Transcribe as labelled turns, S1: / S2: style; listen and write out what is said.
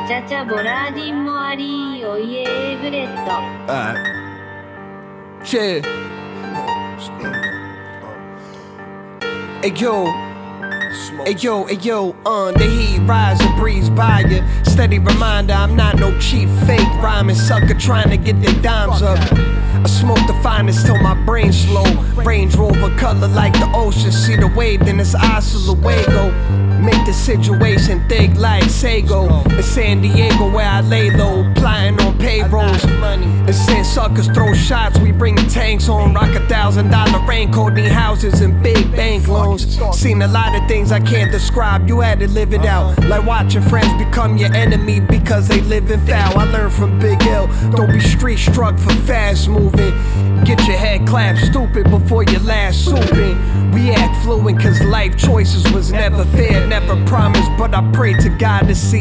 S1: チャチャボラーディンモアリーおいえブレッド。
S2: Chill. Hey yo, the heat rise and breeze by ya. Steady reminder, I'm not no cheap fake rhyming sucker trying to get their dimes up. I smoke the finest till my brain's slow. Range Rover color like the ocean. See the wave, then it's Osceola. Make the situation thick like Sago. In San Diego where I lay low, plotting on payrolls. And send suckers throw shots, we bring the tanks on. Rock $1,000 raincoat, need houses and big bank loans. Seen a lot of things I can't describe, you had to live it out. Like watching friends become your enemy because they live in foul. I learned from Big L, don't be street struck for fast moving. Get your head clapped stupid before your last swooping. We act fluent cause life choices was never fair, never promised, but I pray to God to see